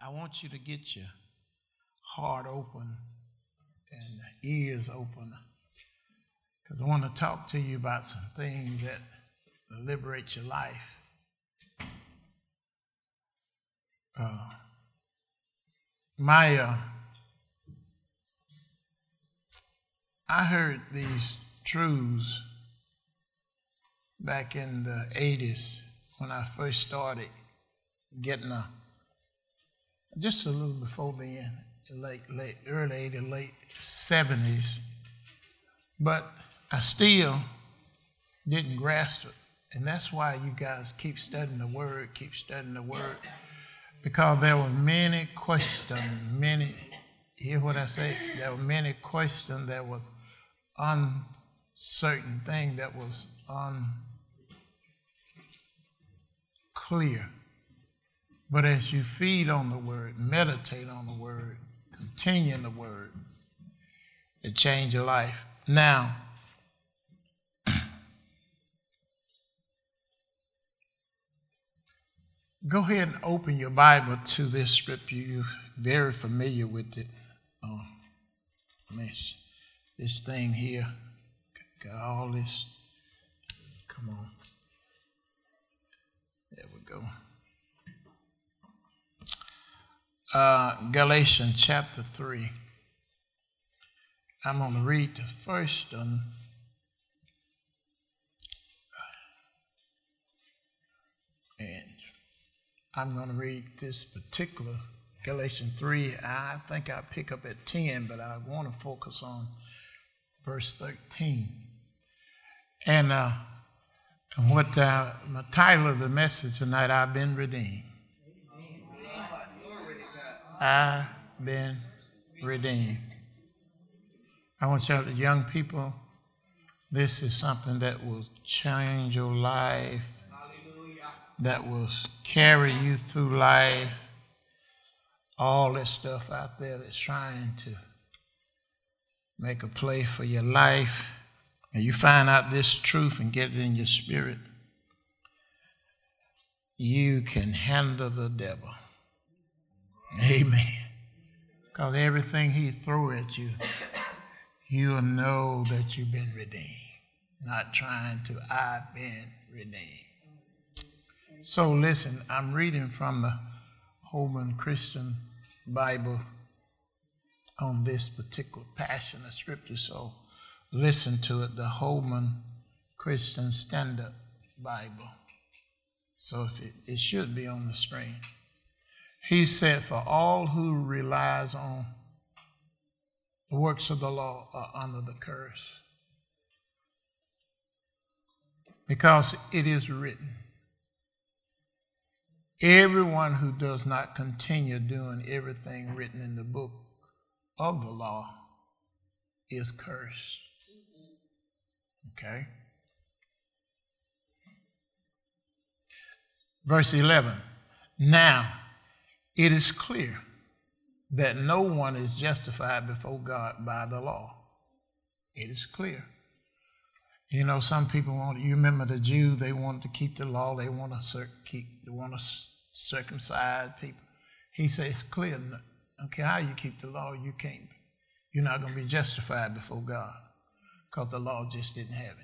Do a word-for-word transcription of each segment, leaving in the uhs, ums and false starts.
I want you to get your heart open and ears open, because I want to talk to you about some things that liberate your life. Uh, my, uh, I heard these truths back in the eighties when I first started getting a, just a little before then, late, late, early eighties, late seventies, but I still didn't grasp it. And that's why you guys keep studying the Word, keep studying the Word, because there were many questions, many, hear what I say? There were many questions that was uncertain, thing that was unclear. But as you feed on the Word, meditate on the Word, continue in the Word, it changes your life. Now, go ahead and open your Bible to this scripture. You're very familiar with it. Oh, this, this thing here, got all this. Come on. There we go. Uh, Galatians chapter three. I'm going to read the first one. And I'm going to read this particular Galatians three. I think I'll pick up at ten, but I want to focus on verse thirteen. And, uh, and what uh, my title of the message tonight, I've been redeemed. I've been redeemed. I want y'all, the young people, this is something that will change your life, that will carry you through life. All that stuff out there that's trying to make a play for your life, and you find out this truth and get it in your spirit, you can handle the devil. Amen. Because everything he throw at you, you'll know that you've been redeemed. Not trying to, I've been redeemed. So listen, I'm reading from the Holman Christian Bible on this particular passion of scripture. So listen to it, the Holman Christian Standard Bible. So if it, it should be on the screen. He said, for all who relies on the works of the law are under the curse. Because it is written, everyone who does not continue doing everything written in the book of the law is cursed. Okay? Verse eleven. Now, it is clear that no one is justified before God by the law. It is clear. You know, some people want, you remember the Jews, they wanted to keep the law, they want to cir- keep, they want to circumcise people. He says it's clear, I don't care how you keep the law, you can't, you're not going to be justified before God because the law just didn't have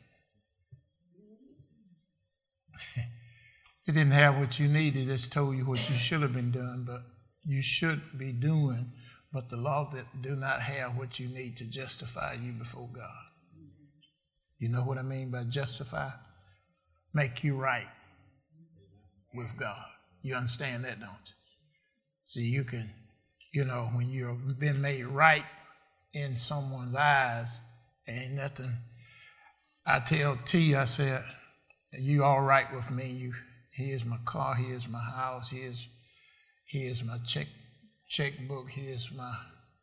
it. It didn't have what you needed, it just told you what you should have been doing, but you should be doing, but the law that do not have what you need to justify you before God. You know what I mean by justify? Make you right with God. You understand that, don't you? See, you can, you know, when you've been made right in someone's eyes, ain't nothing. I tell T, I said, you all right with me? You, here's my car, here's my house, here's, here's my check, checkbook, here's my,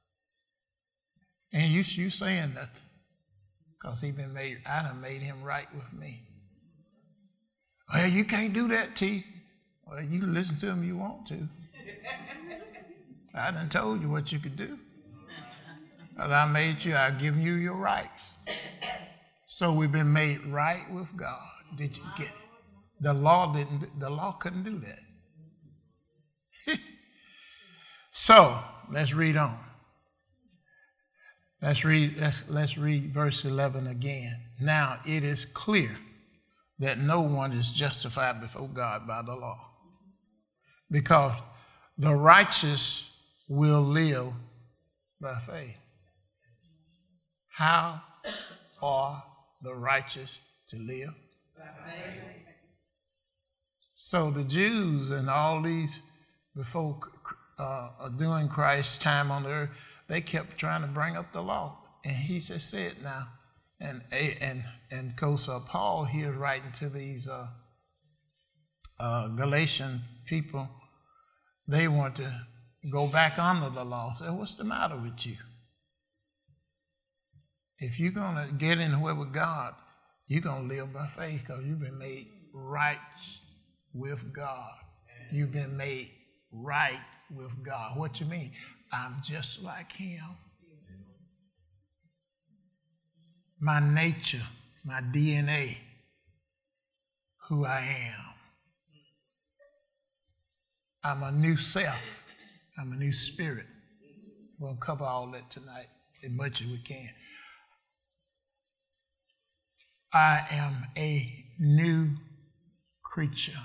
and you, you saying nothing. Because he been made, I done made him right with me. Well, you can't do that, T. Well, you can listen to him if you want to. I done told you what you could do. Because I made you, I've given you your rights. So we've been made right with God. Did you get it? The law didn't, the law couldn't do that. So let's read on. Let's read, let's, let's read verse eleven again. Now it is clear that no one is justified before God by the law, because the righteous will live by faith. How are the righteous to live? By faith. So the Jews and all these before uh, during Christ's time on the earth, they kept trying to bring up the law, and he just said now, and and and of course uh, Paul here writing to these uh, uh, Galatian people, they want to go back under the law. Say, what's the matter with you? If you're gonna get anywhere with God, you're gonna live by faith, because you've been made right with God. You've been made right with God. What you mean? I'm just like him. My nature, my D N A, who I am. I'm a new self. I'm a new spirit. We'll cover all that tonight as much as we can. I am a new creature.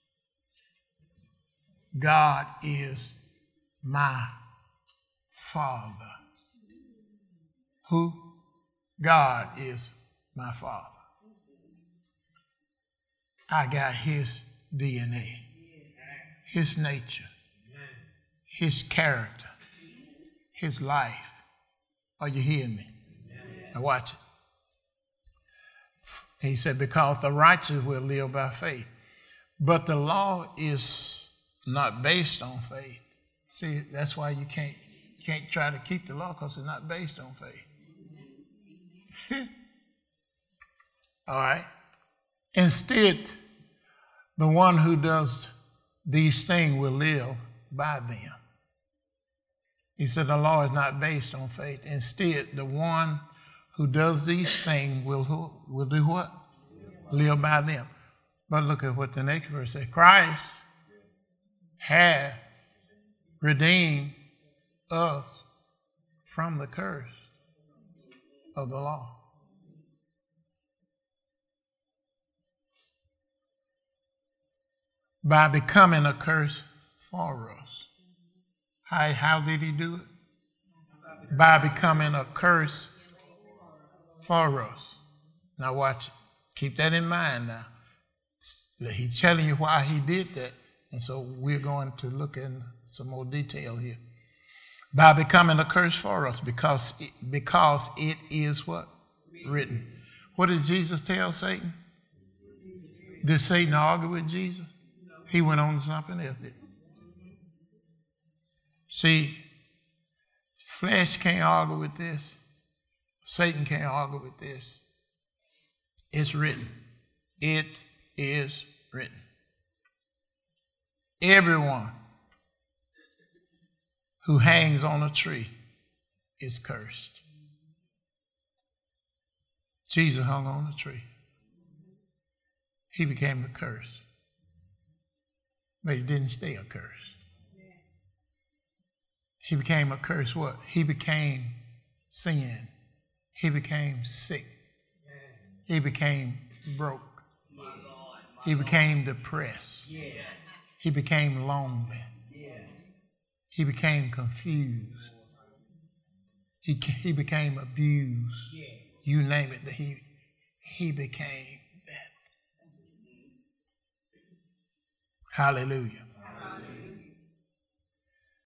God is my Father. Who? God is my Father. I got his D N A, his nature, his character, his life. Are you hearing me? Now watch it. He said, because the righteous will live by faith. But the law is not based on faith. See, that's why you can't, can't try to keep the law, because it's not based on faith. All right. Instead, the one who does these things will live by them. He said the law is not based on faith. Instead, the one who does these things will, will do what? Live by them. But look at what the next verse says. Christ hath redeemed us from the curse of the law. By becoming a curse for us. How, how did he do it? By becoming a curse for us. Now watch it. Keep that in mind now. He's telling you why he did that. And so we're going to look in some more detail here. By becoming a curse for us, because it, because it is what? Written. What did Jesus tell Satan? Did Satan argue with Jesus? He went on to something else. See, flesh can't argue with this. Satan can't argue with this. It's written. It is written. Everyone who hangs on a tree is cursed. Jesus hung on a tree. He became a curse. But he didn't stay a curse. He became a curse what? He became sin. He became sick. He became broke. He became depressed. He became lonely. He became confused. He, he became abused. You name it, he, he became that. Hallelujah.